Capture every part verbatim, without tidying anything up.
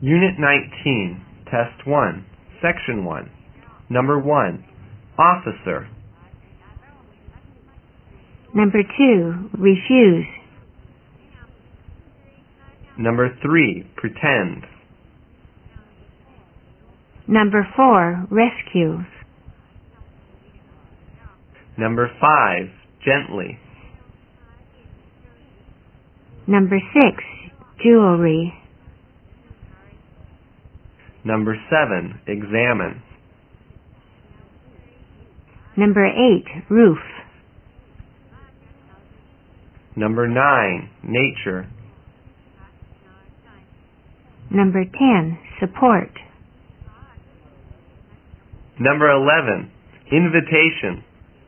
Unit nineteen, Test one, Section one. Number one, Officer. Number two, refuse. Number three, Pretend. Number four, rescue. Number five, Gently. Number six, jewelry. Number seven, Examine. Number eight, roof. Number nine, Nature. Number ten, support. Number eleven, Invitation.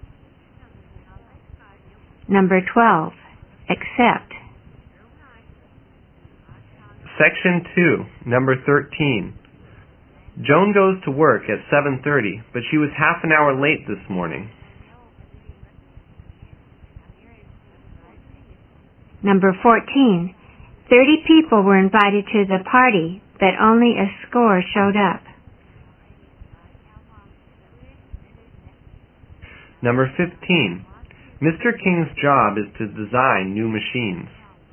Number twelve, accept. Section two, Number thirteen. Joan goes to work at seven thirty, but she was half an hour late this morning. Number fourteen. Thirty people were invited to the party, but only a score showed up. Number fifteen. Mister King's job is to design new machines.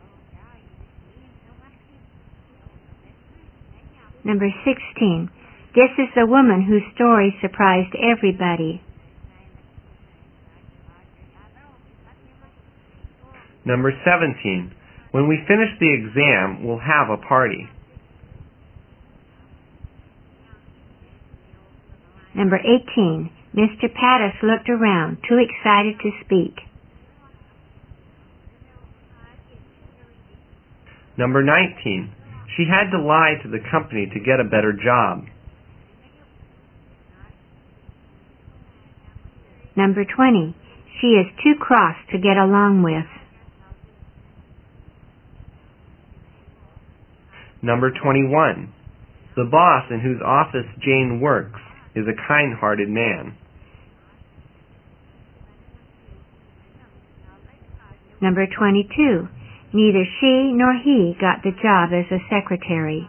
Number sixteen. This is the woman whose story surprised everybody. Number seventeen. When we finish the exam, we'll have a party. Number eighteen. Mister Pattis looked around, too excited to speak. Number nineteen. She had to lie to the company to get a better job. Number twenty. She is too cross to get along with. Number twenty-one. The boss in whose office Jane works is a kind-hearted man. Number twenty-two. Neither she nor he got the job as a secretary.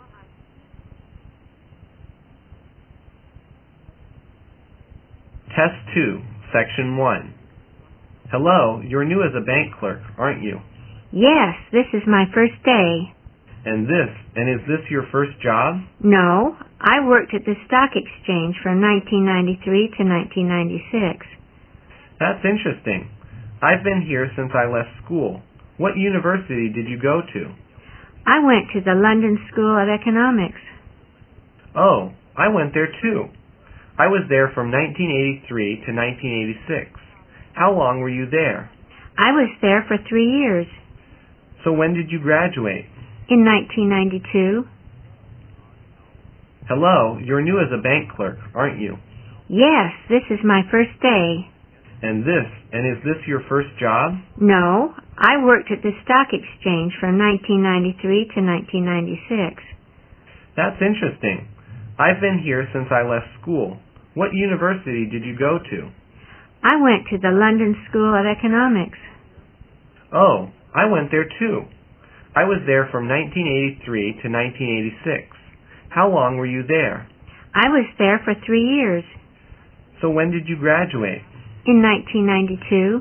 Test two, Section one. Hello, you're new as a bank clerk, aren't you? Yes, this is my first day. And this, and is this your first job? No, I worked at the stock exchange from nineteen ninety-three to nineteen ninety-six. That's interesting. I've been here since I left school. What university did you go to? I went to the London School of Economics. Oh, I went there too. I was there from nineteen eighty-three to nineteen eighty-six. How long were you there? I was there for three years. So when did you graduate? In nineteen ninety-two. Hello, you're new as a bank clerk, aren't you? Yes, this is my first day. And this, and is this your first job? No, I worked at the stock exchange from nineteen ninety-three to nineteen ninety-six. That's interesting. I've been here since I left school. What university did you go to? I went to the London School of Economics. Oh, I went there too. I was there from nineteen eighty-three to nineteen eighty-six. How long were you there? I was there for three years. So when did you graduate? In nineteen ninety-two.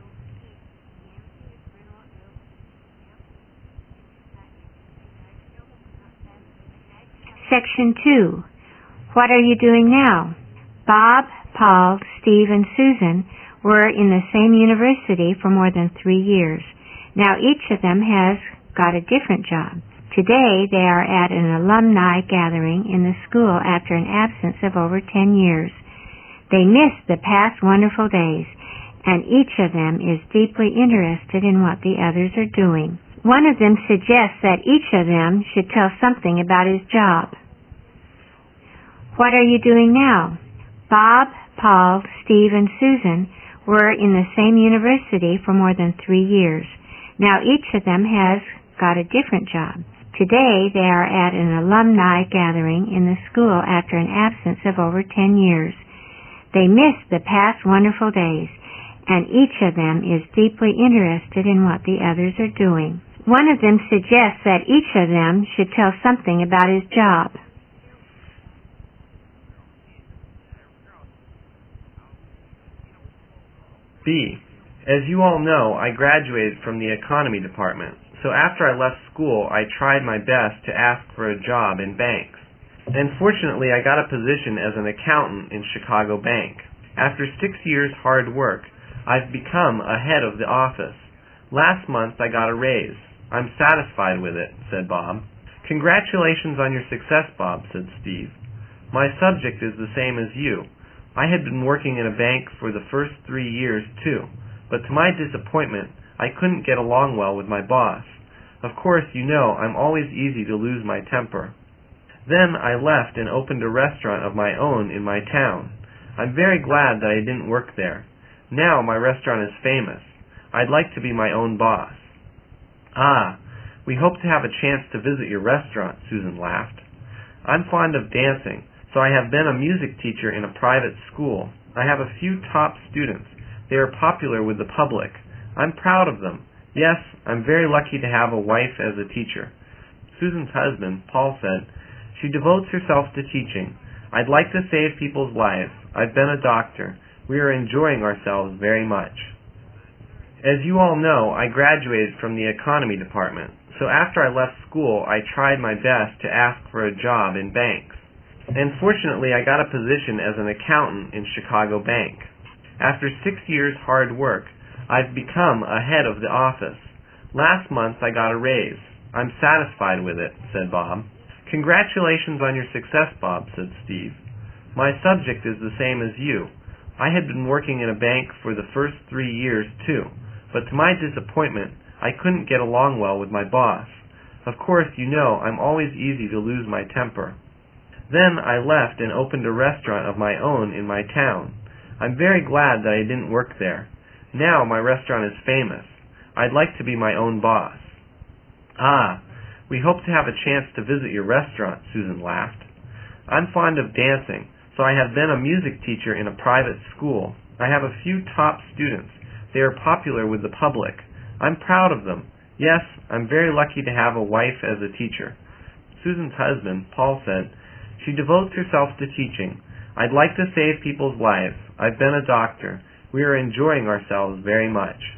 Section two. What are you doing now? Bob, Paul, Steve, and Susan were in the same university for more than three years. Now each of them has got a different job. Today they are at an alumni gathering in the school after an absence of over ten years. They miss the past wonderful days, and each of them is deeply interested in what the others are doing. One of them suggests that each of them should tell something about his job. What are you doing now? Bob, Paul, Steve, and Susan were in the same university for more than three years. Now each of them has got a different job. Today they are at an alumni gathering in the school after an absence of over ten years. They miss the past wonderful days, and each of them is deeply interested in what the others are doing. One of them suggests that each of them should tell something about his job. B. As you all know, I graduated from the economy department, so after I left school, I tried my best to ask for a job in banks. And fortunately, I got a position as an accountant in Chicago Bank. After six years' hard work, I've become a head of the office. Last month, I got a raise. I'm satisfied with it, said Bob. Congratulations on your success, Bob, said Steve. My subject is the same as you. I had been working in a bank for the first three years, too, but to my disappointment, I couldn't get along well with my boss. Of course, you know, I'm always easy to lose my temper. Then I left and opened a restaurant of my own in my town. I'm very glad that I didn't work there. Now my restaurant is famous. I'd like to be my own boss. Ah, we hope to have a chance to visit your restaurant, Susan laughed. I'm fond of dancing, so I have been a music teacher in a private school. I have a few top students. They are popular with the public. I'm proud of them. Yes, I'm very lucky to have a wife as a teacher. Susan's husband, Paul, said, She devotes herself to teaching. I'd like to save people's lives. I've been a doctor. We are enjoying ourselves very much. As you all know, I graduated from the economy department, so after I left school, I tried my best to ask for a job in banks. And fortunately, I got a position as an accountant in Chicago Bank. After six years' hard work, I've become a head of the office. Last month, I got a raise. I'm satisfied with it, said Bob. Congratulations on your success, Bob, said Steve. My subject is the same as you. I had been working in a bank for the first three years, too, but to my disappointment, I couldn't get along well with my boss. Of course, you know, I'm always easy to lose my temper. Then I left and opened a restaurant of my own in my town. I'm very glad that I didn't work there. Now my restaurant is famous. I'd like to be my own boss. Ah, we hope to have a chance to visit your restaurant, Susan laughed. I'm fond of dancing, so I have been a music teacher in a private school. I have a few top students. They are popular with the public. I'm proud of them. Yes, I'm very lucky to have a wife as a teacher. Susan's husband, Paul, said, She devotes herself to teaching. I'd like to save people's lives. I've been a doctor. We are enjoying ourselves very much.